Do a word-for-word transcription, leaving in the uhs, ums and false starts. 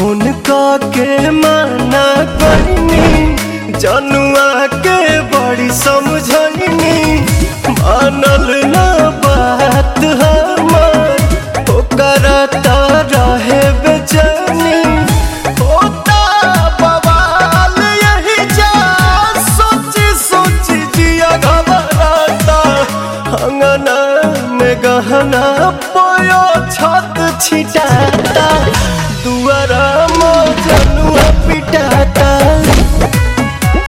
phone के मना करनी जनुआ के बड़ी समझनी मानल ना बात हमार ओकरा त रहे बेचैनी होता बवाल यही जा सोची सोची जिया घबराता अंगना में गहना पोयो छत छिटाता दुआरा मो जनुआ पिटाता